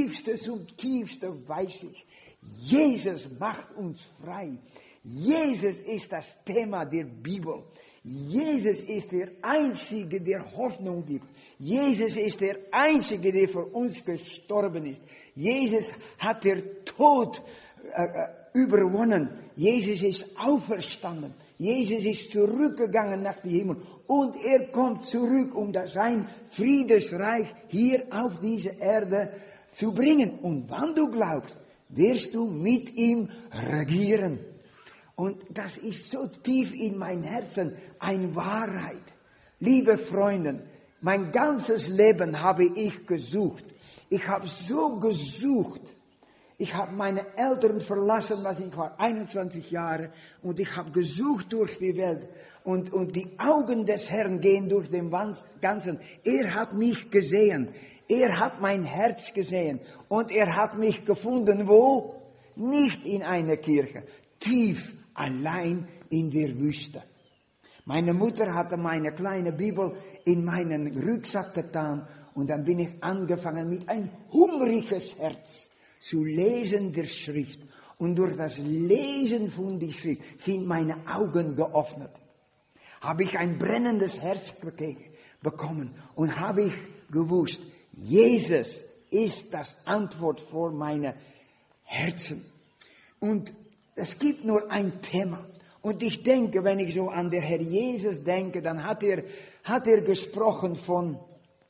tiefsten weiß ich, Jesus macht uns frei. Jesus ist das Thema der Bibel. Jesus ist der Einzige, der Hoffnung gibt. Jesus ist der Einzige, der für uns gestorben ist. Jesus hat den Tod überwunden. Jesus ist auferstanden. Jesus ist zurückgegangen nach dem Himmel. Und er kommt zurück, um sein Friedensreich hier auf diese Erde zu bringen. Und wenn du glaubst, wirst du mit ihm regieren. Und das ist so tief in mein Herzen eine Wahrheit. Liebe Freunde, mein ganzes Leben habe ich gesucht. Ich habe so gesucht. Ich habe meine Eltern verlassen, als ich war 21 Jahre. Und ich habe gesucht durch die Welt. Und die Augen des Herrn gehen durch den Ganzen. Er hat mich gesehen. Er hat mein Herz gesehen. Und er hat mich gefunden, wo? Nicht in einer Kirche. Tief allein in der Wüste. Meine Mutter hatte meine kleine Bibel in meinen Rucksack getan und dann bin ich angefangen mit ein hungriges Herz zu lesen der Schrift. Und durch das Lesen von der Schrift sind meine Augen geöffnet. Habe ich ein brennendes Herz bekommen und habe ich gewusst, Jesus ist das Antwort für meine Herzen. Und es gibt nur ein Thema. Und ich denke, wenn ich so an den Herr Jesus denke, dann hat er gesprochen von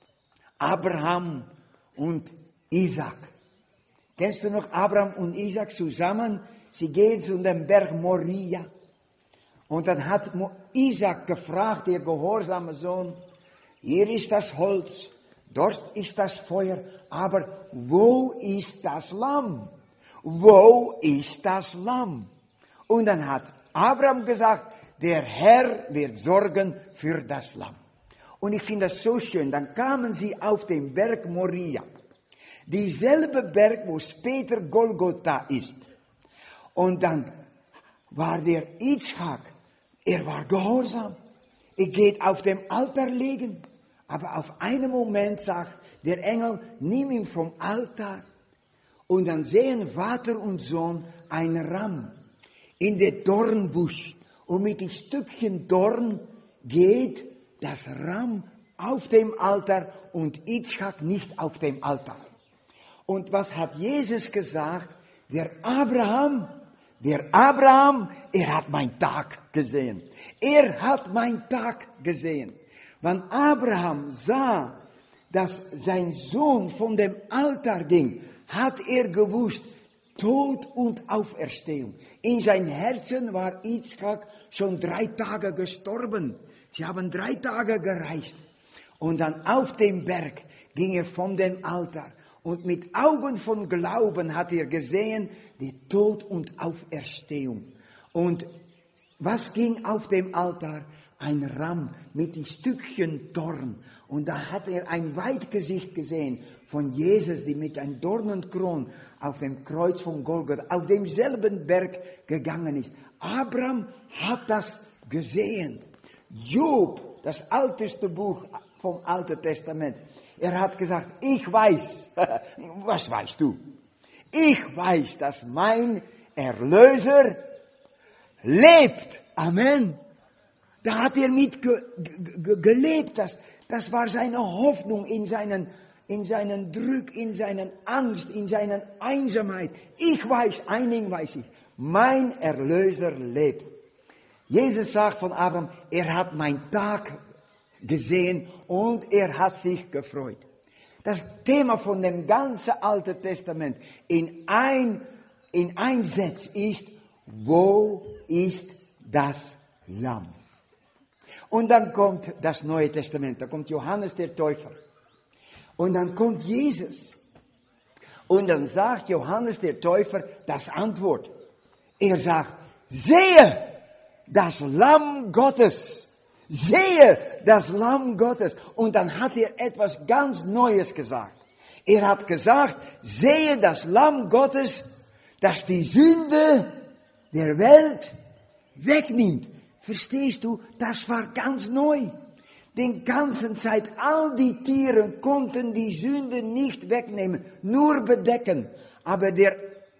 Abraham und Isaac. Kennst du noch Abraham und Isaac zusammen? Sie gehen zu dem Berg Moria. Und dann hat Isaac gefragt, der gehorsame Sohn, hier ist das Holz, dort ist das Feuer, aber wo ist das Lamm? Wo ist das Lamm? Und dann hat Abraham gesagt, der Herr wird sorgen für das Lamm. Und ich finde das so schön. Dann kamen sie auf den Berg Moria. Dieselbe Berg, wo später Golgotha ist. Und dann war der Itzchak, er war gehorsam. Er geht auf dem Altar liegen. Aber auf einen Moment sagt der Engel, nimm ihn vom Altar. Und dann sehen Vater und Sohn ein Lamm in der Dornbusch. Und mit dem Stückchen Dorn geht das Lamm auf dem Altar und Itzchak nicht auf dem Altar. Und was hat Jesus gesagt? Der Abraham, er hat meinen Tag gesehen. Er hat meinen Tag gesehen. Wenn Abraham sah, dass sein Sohn von dem Altar ging, hat er gewusst, Tod und Auferstehung. In sein Herzen war Isaak schon 3 Tage gestorben. Sie haben 3 Tage gereist. Und dann auf dem Berg ging er von dem Altar. Und mit Augen von Glauben hat er gesehen, die Tod und Auferstehung. Und was ging auf dem Altar? Ein Ramm mit ein Stückchen Dorn. Und da hat er ein Weitgesicht gesehen von Jesus, die mit einem Dornenkron auf dem Kreuz von Golgatha, auf demselben Berg gegangen ist. Abraham hat das gesehen. Job, das älteste Buch vom Alten Testament, er hat gesagt, ich weiß, was weißt du? Ich weiß, dass mein Erlöser lebt. Amen. Da hat er mit gelebt. Das war seine Hoffnung in seinen Druck, in seinen Angst, in seiner Einsamkeit. Ich weiß, einigen weiß ich, mein Erlöser lebt. Jesus sagt von Abraham, er hat meinen Tag gesehen und er hat sich gefreut. Das Thema von dem ganzen Alten Testament in ein Satz ist, wo ist das Lamm? Und dann kommt das Neue Testament, da kommt Johannes der Täufer. Und dann kommt Jesus. Und dann sagt Johannes der Täufer das Antwort. Er sagt, sehe das Lamm Gottes. Sehe das Lamm Gottes. Und dann hat er etwas ganz Neues gesagt. Er hat gesagt, sehe das Lamm Gottes, das die Sünde der Welt wegnimmt. Verstehst du? Das war ganz neu. Den ganzen Zeit, all die Tiere konnten die Sünde nicht wegnehmen, nur bedecken. Aber der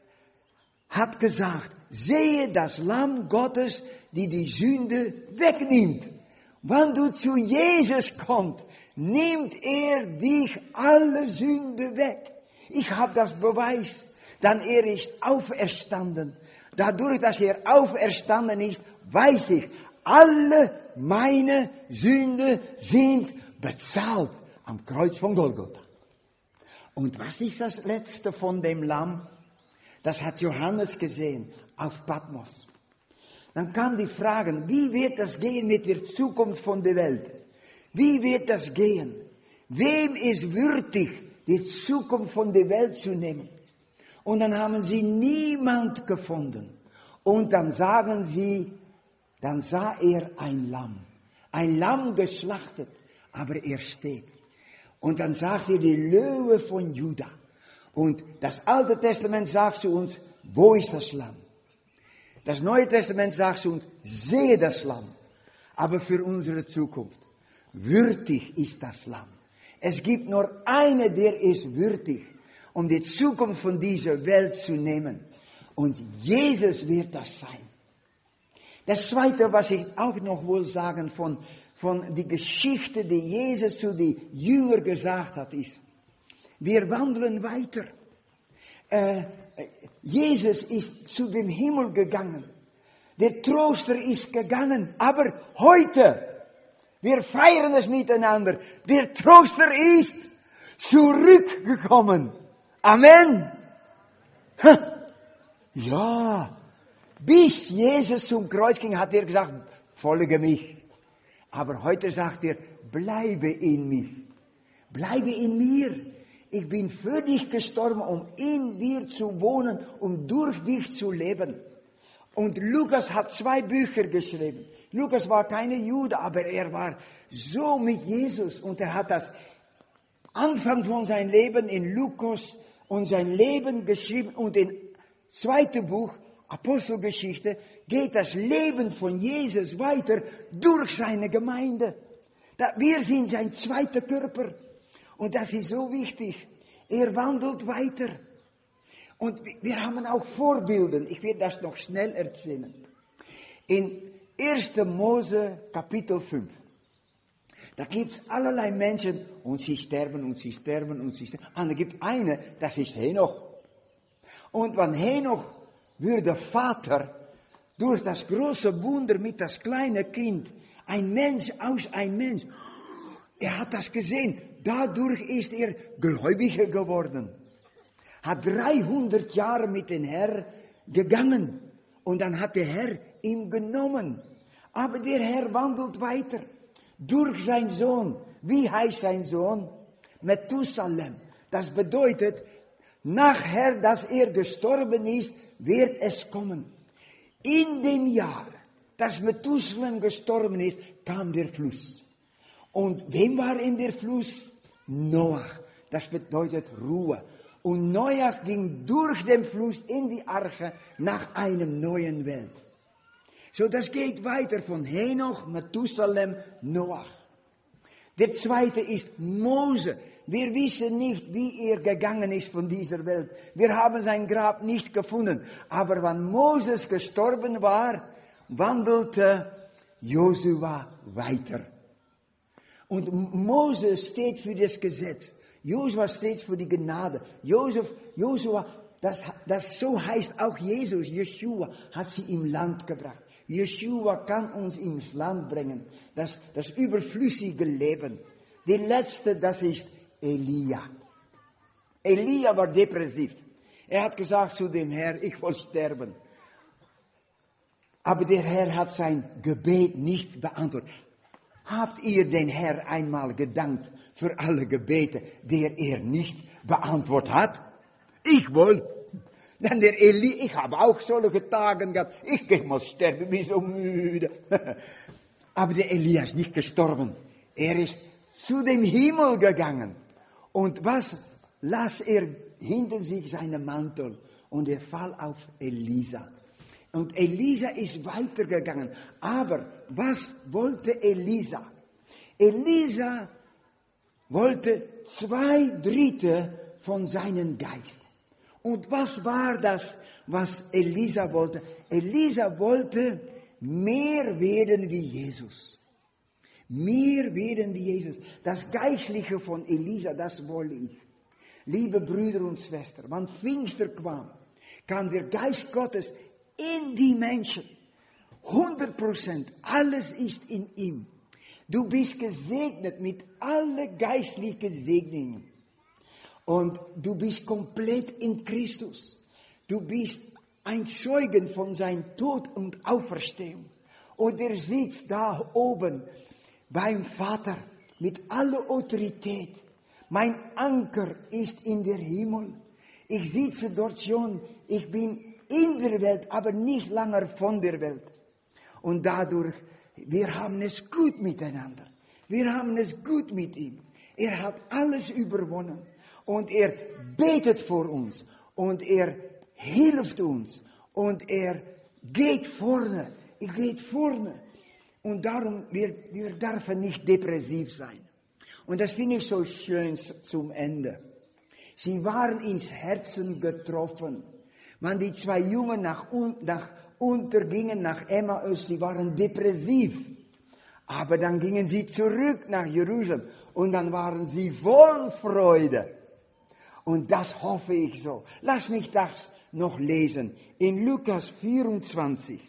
hat gesagt, sehe das Lamm Gottes, die Sünde wegnimmt. Wenn du zu Jesus kommst, nimmt er dich alle Sünde weg. Ich habe das Beweis, denn er ist auferstanden. Dadurch, dass er auferstanden ist, weiß ich, alle meine Sünden sind bezahlt am Kreuz von Golgatha. Und was ist das Letzte von dem Lamm? Das hat Johannes gesehen auf Patmos. Dann kam die Frage, wie wird das gehen mit der Zukunft von der Welt? Wie wird das gehen? Wem ist würdig, die Zukunft von der Welt zu nehmen? Und dann haben sie niemand gefunden. Und dann sagen sie, dann sah er ein Lamm geschlachtet, aber er steht. Und dann sagt er, die Löwe von Juda. Und das Alte Testament sagt zu uns, wo ist das Lamm? Das Neue Testament sagt zu uns, sehe das Lamm. Aber für unsere Zukunft, würdig ist das Lamm. Es gibt nur einen, der ist würdig, um die Zukunft von dieser Welt zu nehmen. Und Jesus wird das sein. Das Zweite, was ich auch noch will sagen von der Geschichte, die Jesus zu den Jüngern gesagt hat, ist, wir wandeln weiter. Jesus ist zu dem Himmel gegangen. Der Tröster ist gegangen. Aber heute, wir feiern es miteinander, der Tröster ist zurückgekommen. Amen. Ja. Bis Jesus zum Kreuz ging, hat er gesagt, folge mich. Aber heute sagt er, bleibe in mir. Bleibe in mir. Ich bin für dich gestorben, um in dir zu wohnen, um durch dich zu leben. Und Lukas hat 2 Bücher geschrieben. Lukas war keine Jude, aber er war so mit Jesus. Und er hat das Anfang von seinem Leben in Lukas und sein Leben geschrieben. Und im 2. Buch, Apostelgeschichte, geht das Leben von Jesus weiter durch seine Gemeinde. Wir sind sein zweiter Körper. Und das ist so wichtig. Er wandelt weiter. Und wir haben auch Vorbilder. Ich werde das noch schnell erzählen. In 1. Mose Kapitel 5. Da gibt es allerlei Menschen und sie sterben und sie sterben und sie sterben. Und da gibt eine, das ist Henoch. Und wenn Henoch würde Vater, durch das große Wunder mit das kleine Kind, ein Mensch aus ein Mensch, er hat das gesehen, dadurch ist er Gläubiger geworden. Hat 300 Jahre mit dem Herrn gegangen und dann hat der Herr ihn genommen. Aber der Herr wandelt weiter durch seinen Sohn. Wie heißt sein Sohn? Methusalem. Das bedeutet, nachher, dass er gestorben ist, wird es kommen. In dem Jahr, dass Methusalem gestorben ist, kam der Fluss. Und wem war in der Fluss? Noach. Das bedeutet Ruhe. Und Noach ging durch den Fluss in die Arche nach einem neuen Welt. So, das geht weiter von Henoch, Methusalem, Noach. Der zweite ist Mose. Wir wissen nicht, wie er gegangen ist von dieser Welt. Wir haben sein Grab nicht gefunden. Aber wenn Moses gestorben war, wandelte Josua weiter. Und Moses steht für das Gesetz. Josua steht für die Gnade. Josua, das so heißt auch Jesus. Jeshua hat sie im Land gebracht. Jeshua kann uns ins Land bringen. Das überflüssige Leben. Die letzte, das ist Elia. Elia war depressiv. Er hat gesagt zu dem Herrn, ich will sterben. Aber der Herr hat sein Gebet nicht beantwortet. Habt ihr den Herrn einmal gedankt für alle Gebete, die er nicht beantwortet hat? Ich wohl. Denn der Eli, ich habe auch solche Tage gehabt. Ich gehe mal sterben, ich bin so müde. Aber der Elia ist nicht gestorben. Er ist zu dem Himmel gegangen. Und was las er hinter sich seinen Mantel? Und er fiel auf Elisa. Und Elisa ist weitergegangen. Aber was wollte Elisa? Elisa wollte 2/3 von seinem Geist. Und was war das, was Elisa wollte? Elisa wollte mehr werden wie Jesus. Mehr werden wie Jesus. Das Geistliche von Elisa, das wollte ich. Liebe Brüder und Schwestern, wenn Pfingster kam, kam der Geist Gottes in die Menschen. 100%, alles ist in ihm. Du bist gesegnet mit allen geistlichen Segnungen. Und du bist komplett in Christus. Du bist ein Zeugen von seinem Tod und Auferstehung. Und er sitzt da oben beim Vater mit aller Autorität. Mein Anker ist in der Himmel. Ich sitze dort schon. Ich bin in der Welt, aber nicht länger von der Welt. Und dadurch, wir haben es gut miteinander. Wir haben es gut mit ihm. Er hat alles überwonnen. Und er betet vor uns. Und er hilft uns. Und er geht vorne. Er geht vorne. Und darum, wir dürfen nicht depressiv sein. Und das finde ich so schön zum Ende. Sie waren ins Herzen getroffen. Wenn die 2 Jungen nach unten gingen, nach Emmaus, sie waren depressiv. Aber dann gingen sie zurück nach Jerusalem. Und dann waren sie voll Freude. Und das hoffe ich so. Lass mich das noch lesen. In Lukas 24.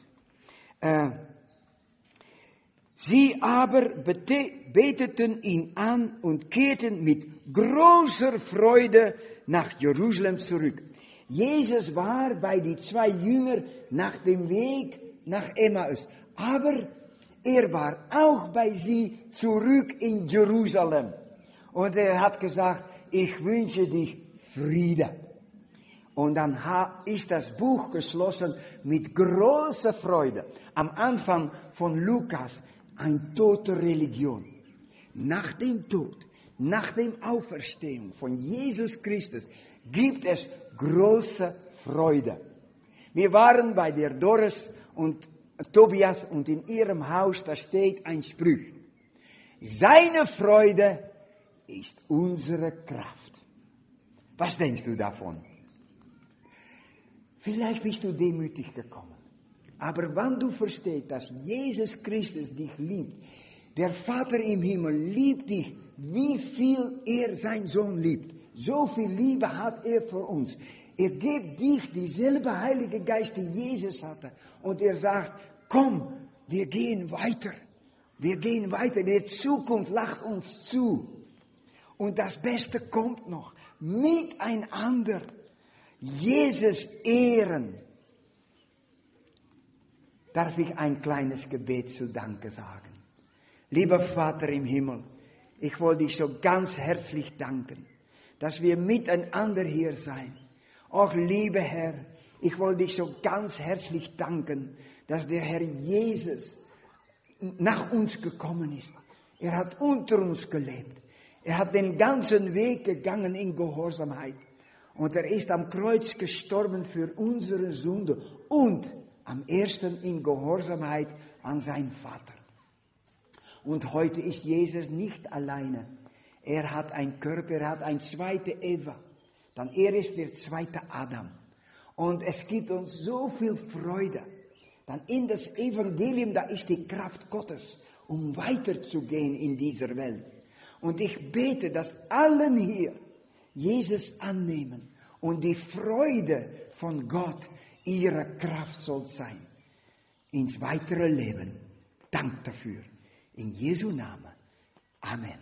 Sie aber beteten ihn an und kehrten mit großer Freude nach Jerusalem zurück. Jesus war bei die 2 Jünger nach dem Weg nach Emmaus. Aber er war auch bei sie zurück in Jerusalem. Und er hat gesagt, ich wünsche dich Friede. Und dann ist das Buch geschlossen mit großer Freude. Am Anfang von Lukas, eine tote Religion. Nach dem Tod, nach dem Auferstehung von Jesus Christus gibt es große Freude. Wir waren bei der Doris und Tobias und in ihrem Haus, da steht ein Spruch. Seine Freude ist unsere Kraft. Was denkst du davon? Vielleicht bist du demütig gekommen. Aber wenn du verstehst, dass Jesus Christus dich liebt, der Vater im Himmel liebt dich, wie viel er seinen Sohn liebt. So viel Liebe hat er für uns. Er gibt dich dieselbe Heilige Geist, die Jesus hatte. Und er sagt, komm, wir gehen weiter. Wir gehen weiter. Die Zukunft lacht uns zu. Und das Beste kommt noch. Miteinander Jesus ehren. Darf ich ein kleines Gebet zu Danke sagen? Lieber Vater im Himmel, ich wollte dich so ganz herzlich danken, dass wir miteinander hier sein. Auch lieber Herr, ich wollte dich so ganz herzlich danken, dass der Herr Jesus nach uns gekommen ist. Er hat unter uns gelebt. Er hat den ganzen Weg gegangen in Gehorsamkeit. Und er ist am Kreuz gestorben für unsere Sünde. Und am ersten in Gehorsamkeit an seinen Vater. Und heute ist Jesus nicht alleine. Er hat einen Körper, er hat eine zweite Eva. Dann er ist der zweite Adam. Und es gibt uns so viel Freude. Dann in das Evangelium, da ist die Kraft Gottes, um weiterzugehen in dieser Welt. Und ich bete, dass allen hier Jesus annehmen und die Freude von Gott ihre Kraft soll sein. Ins weitere Leben. Dank dafür. In Jesu Namen. Amen.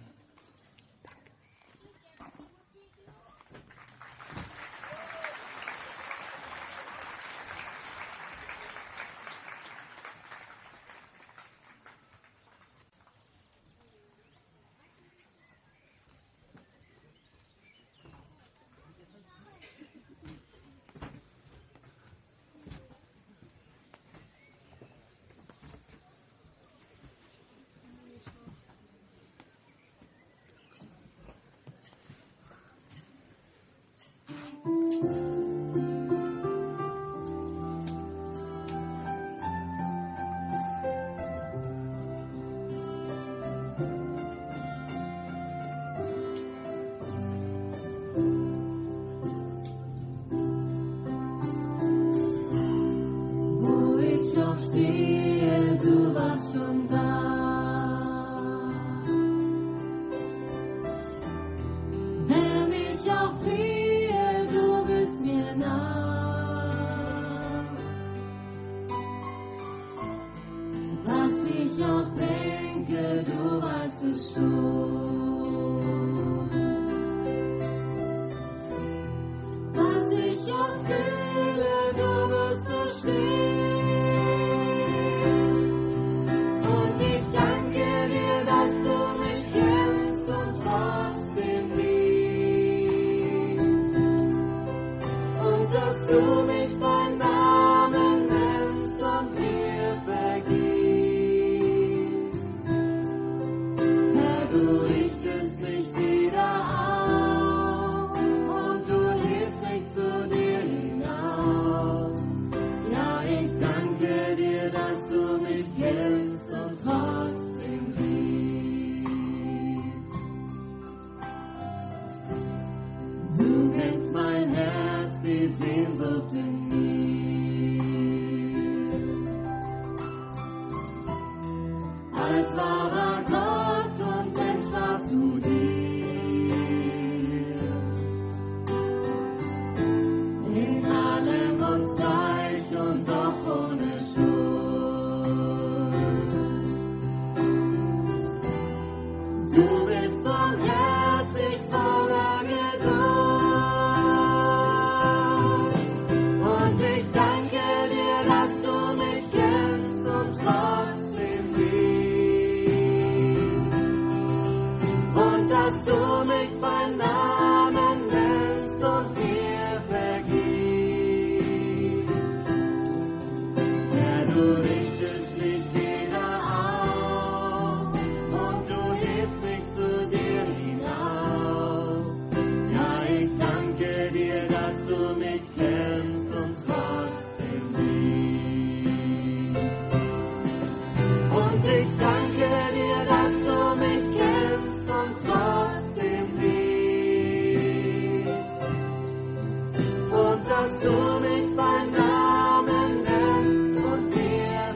Dass du mich beim Namen nennst und mir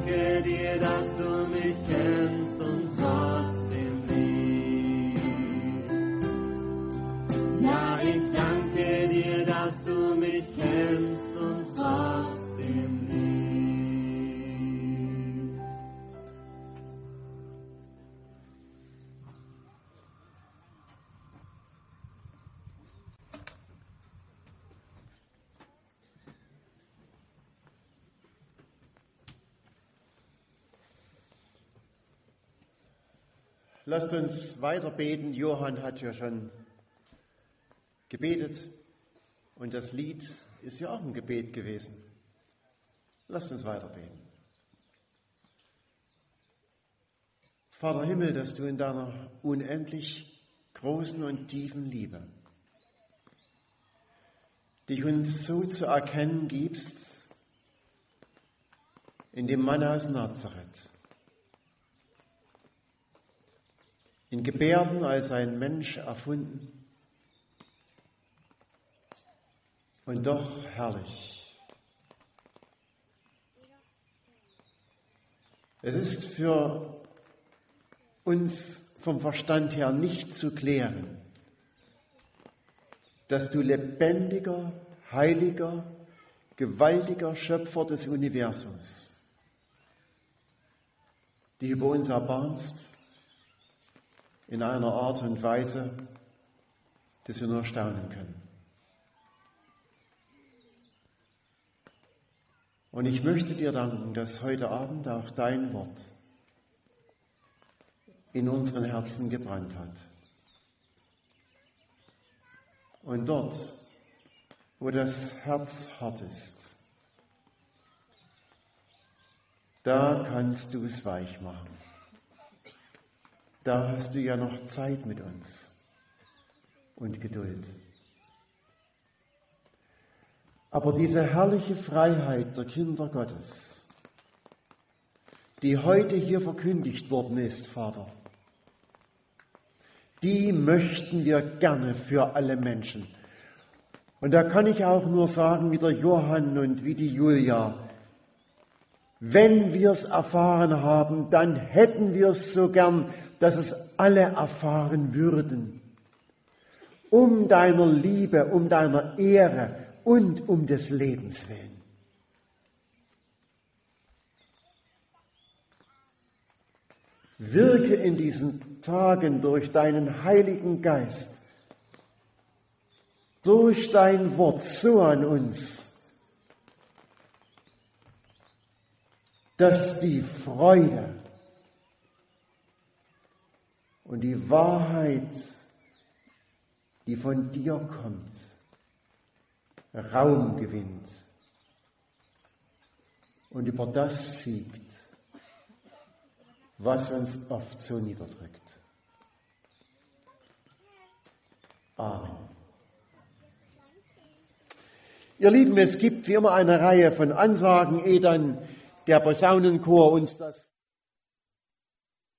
danke dir, dass du mich kennst und trotzdem liebst. Ja, ich danke dir, dass du mich kennst und trotzdem liebst. Lasst uns weiter beten. Johann hat ja schon gebetet und das Lied ist ja auch ein Gebet gewesen. Lasst uns weiter beten. Vater Himmel, dass du in deiner unendlich großen und tiefen Liebe dich uns so zu erkennen gibst in dem Mann aus Nazareth. In Gebärden als ein Mensch erfunden und doch herrlich. Es ist für uns vom Verstand her nicht zu klären, dass du lebendiger, heiliger, gewaltiger Schöpfer des Universums, dich über uns erbarmst, in einer Art und Weise, dass wir nur staunen können. Und ich möchte dir danken, dass heute Abend auch dein Wort in unseren Herzen gebrannt hat. Und dort, wo das Herz hart ist, da kannst du es weich machen. Da hast du ja noch Zeit mit uns und Geduld. Aber diese herrliche Freiheit der Kinder Gottes, die heute hier verkündigt worden ist, Vater, die möchten wir gerne für alle Menschen. Und da kann ich auch nur sagen, wie der Johann und wie die Julia, wenn wir es erfahren haben, dann hätten wir es so gern, dass es alle erfahren würden. Um deiner Liebe, um deiner Ehre und um des Lebens willen. Wirke in diesen Tagen durch deinen Heiligen Geist, durch dein Wort so an uns, dass die Freude und die Wahrheit, die von dir kommt, Raum gewinnt und über das siegt, was uns oft so niederdrückt. Amen. Ihr Lieben, es gibt wie immer eine Reihe von Ansagen, ehe dann der Posaunenchor uns das